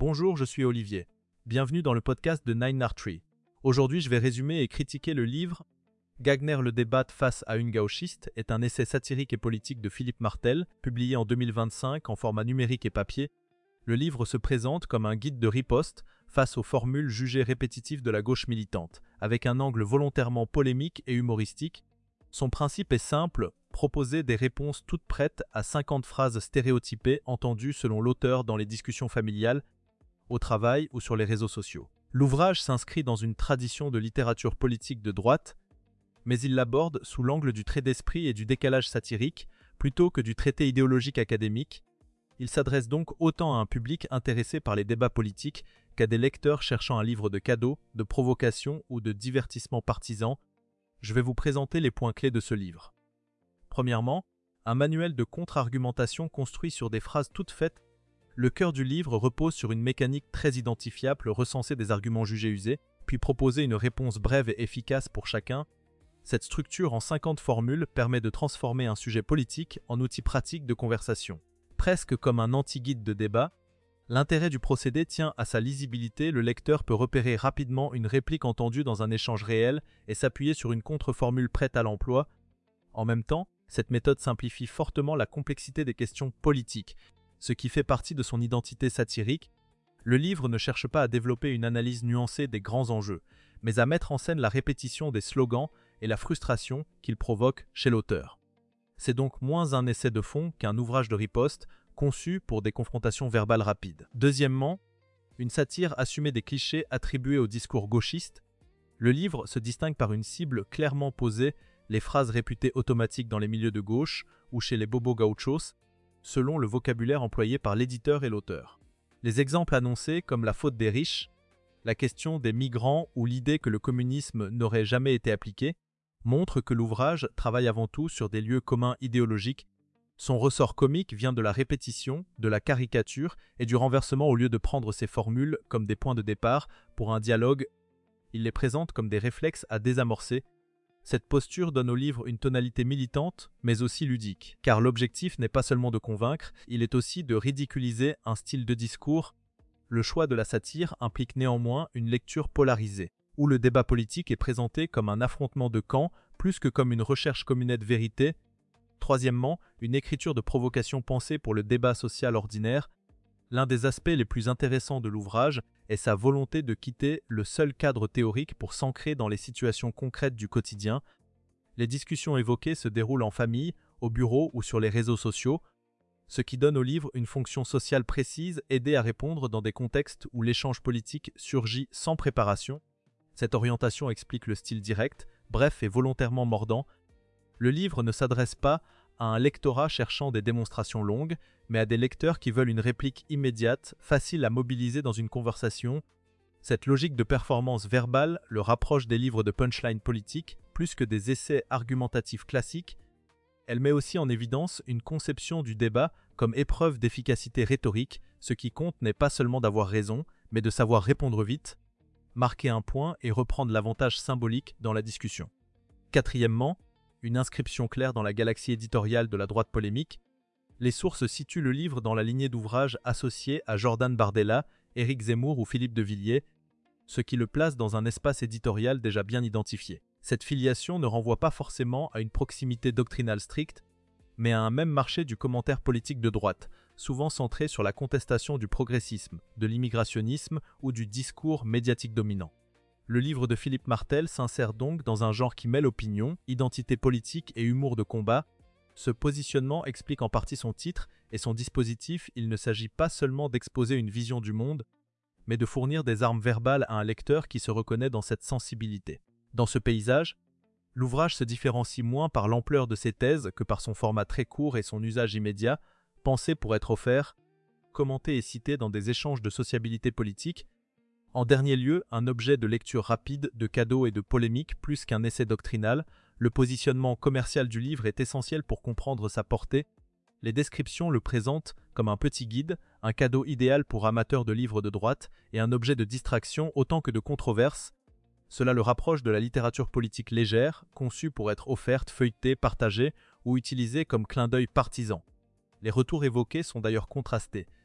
Bonjour, je suis Olivier. Bienvenue dans le podcast de Nine Art Tree. Aujourd'hui, je vais résumer et critiquer le livre Gagner le débat face à une gauchiste est un essai satirique et politique de Philippe Martel, publié en 2025 en format numérique et papier. Le livre se présente comme un guide de riposte face aux formules jugées répétitives de la gauche militante, avec un angle volontairement polémique et humoristique. Son principe est simple, proposer des réponses toutes prêtes à 50 phrases stéréotypées entendues selon l'auteur dans les discussions familiales, au travail ou sur les réseaux sociaux. L'ouvrage s'inscrit dans une tradition de littérature politique de droite, mais il l'aborde sous l'angle du trait d'esprit et du décalage satirique, plutôt que du traité idéologique académique. Il s'adresse donc autant à un public intéressé par les débats politiques qu'à des lecteurs cherchant un livre de cadeau, de provocation ou de divertissement partisan. Je vais vous présenter les points clés de ce livre. Premièrement, un manuel de contre-argumentation construit sur des phrases toutes faites. Le cœur du livre repose sur une mécanique très identifiable, recenser des arguments jugés usés, puis proposer une réponse brève et efficace pour chacun. Cette structure en 50 formules permet de transformer un sujet politique en outil pratique de conversation. Presque comme un anti-guide de débat, l'intérêt du procédé tient à sa lisibilité. Le lecteur peut repérer rapidement une réplique entendue dans un échange réel et s'appuyer sur une contre-formule prête à l'emploi. En même temps, cette méthode simplifie fortement la complexité des questions politiques, ce qui fait partie de son identité satirique. Le livre ne cherche pas à développer une analyse nuancée des grands enjeux, mais à mettre en scène la répétition des slogans et la frustration qu'il provoque chez l'auteur. C'est donc moins un essai de fond qu'un ouvrage de riposte conçu pour des confrontations verbales rapides. Deuxièmement, une satire assumée des clichés attribués au discours gauchiste. Le livre se distingue par une cible clairement posée, les phrases réputées automatiques dans les milieux de gauche ou chez les bobos gauchos, selon le vocabulaire employé par l'éditeur et l'auteur. Les exemples annoncés comme la faute des riches, la question des migrants ou l'idée que le communisme n'aurait jamais été appliqué, montrent que l'ouvrage travaille avant tout sur des lieux communs idéologiques. Son ressort comique vient de la répétition, de la caricature et du renversement. Au lieu de prendre ces formules comme des points de départ pour un dialogue, il les présente comme des réflexes à désamorcer. Cette posture donne au livre une tonalité militante, mais aussi ludique, car l'objectif n'est pas seulement de convaincre, il est aussi de ridiculiser un style de discours. Le choix de la satire implique néanmoins une lecture polarisée, où le débat politique est présenté comme un affrontement de camps plus que comme une recherche commune de vérité. Troisièmement, une écriture de provocation pensée pour le débat social ordinaire. L'un des aspects les plus intéressants de l'ouvrage est sa volonté de quitter le seul cadre théorique pour s'ancrer dans les situations concrètes du quotidien. Les discussions évoquées se déroulent en famille, au bureau ou sur les réseaux sociaux, ce qui donne au livre une fonction sociale précise, aider à répondre dans des contextes où l'échange politique surgit sans préparation. Cette orientation explique le style direct, bref et volontairement mordant. Le livre ne s'adresse pas à un lectorat cherchant des démonstrations longues, mais à des lecteurs qui veulent une réplique immédiate, facile à mobiliser dans une conversation. Cette logique de performance verbale le rapproche des livres de punchline politique plus que des essais argumentatifs classiques. Elle met aussi en évidence une conception du débat comme épreuve d'efficacité rhétorique. Ce qui compte n'est pas seulement d'avoir raison, mais de savoir répondre vite, marquer un point et reprendre l'avantage symbolique dans la discussion. Quatrièmement, une inscription claire dans la galaxie éditoriale de la droite polémique. Les sources situent le livre dans la lignée d'ouvrages associés à Jordan Bardella, Éric Zemmour ou Philippe de Villiers, ce qui le place dans un espace éditorial déjà bien identifié. Cette filiation ne renvoie pas forcément à une proximité doctrinale stricte, mais à un même marché du commentaire politique de droite, souvent centré sur la contestation du progressisme, de l'immigrationnisme ou du discours médiatique dominant. Le livre de Philippe Martel s'insère donc dans un genre qui mêle opinion, identité politique et humour de combat. Ce positionnement explique en partie son titre et son dispositif. Il ne s'agit pas seulement d'exposer une vision du monde, mais de fournir des armes verbales à un lecteur qui se reconnaît dans cette sensibilité. Dans ce paysage, l'ouvrage se différencie moins par l'ampleur de ses thèses que par son format très court et son usage immédiat, pensé pour être offert, commenté et cité dans des échanges de sociabilité politique. En dernier lieu, un objet de lecture rapide, de cadeau et de polémique plus qu'un essai doctrinal. Le positionnement commercial du livre est essentiel pour comprendre sa portée. Les descriptions le présentent comme un petit guide, un cadeau idéal pour amateurs de livres de droite et un objet de distraction autant que de controverse. Cela le rapproche de la littérature politique légère, conçue pour être offerte, feuilletée, partagée ou utilisée comme clin d'œil partisan. Les retours évoqués sont d'ailleurs contrastés.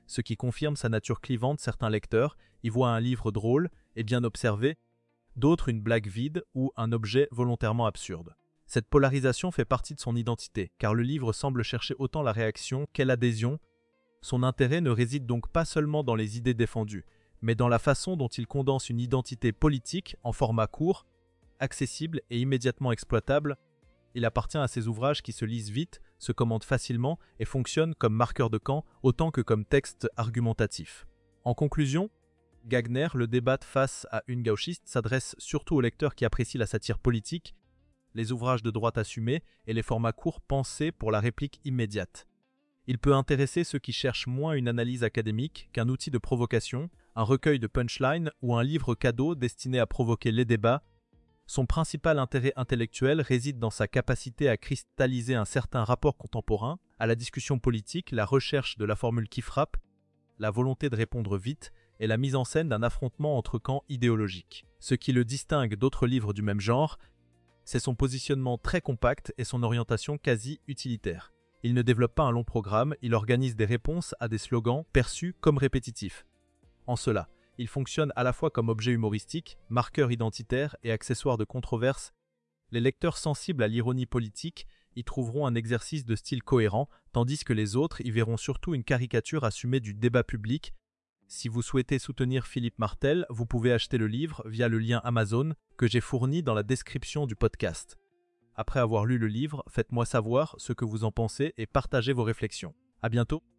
ce qui confirme sa nature clivante. Certains lecteurs y voient un livre drôle et bien observé, d'autres une blague vide ou un objet volontairement absurde. Cette polarisation fait partie de son identité, car le livre semble chercher autant la réaction qu'est l'adhésion. Son intérêt ne réside donc pas seulement dans les idées défendues, mais dans la façon dont il condense une identité politique en format court, accessible et immédiatement exploitable. Il appartient à ces ouvrages qui se lisent vite, se commentent facilement et fonctionnent comme marqueur de camp autant que comme texte argumentatif. En conclusion, Gagner, le débat face à une gauchiste, s'adresse surtout aux lecteurs qui apprécient la satire politique, les ouvrages de droite assumés et les formats courts pensés pour la réplique immédiate. Il peut intéresser ceux qui cherchent moins une analyse académique qu'un outil de provocation, un recueil de punchlines ou un livre cadeau destiné à provoquer les débats. Son principal intérêt intellectuel réside dans sa capacité à cristalliser un certain rapport contemporain à la discussion politique, la recherche de la formule qui frappe, la volonté de répondre vite et la mise en scène d'un affrontement entre camps idéologiques. Ce qui le distingue d'autres livres du même genre, c'est son positionnement très compact et son orientation quasi utilitaire. Il ne développe pas un long programme, il organise des réponses à des slogans perçus comme répétitifs. En cela, il fonctionne à la fois comme objet humoristique, marqueur identitaire et accessoire de controverse. Les lecteurs sensibles à l'ironie politique y trouveront un exercice de style cohérent, tandis que les autres y verront surtout une caricature assumée du débat public. Si vous souhaitez soutenir Philippe Martel, vous pouvez acheter le livre via le lien Amazon que j'ai fourni dans la description du podcast. Après avoir lu le livre, faites-moi savoir ce que vous en pensez et partagez vos réflexions. À bientôt!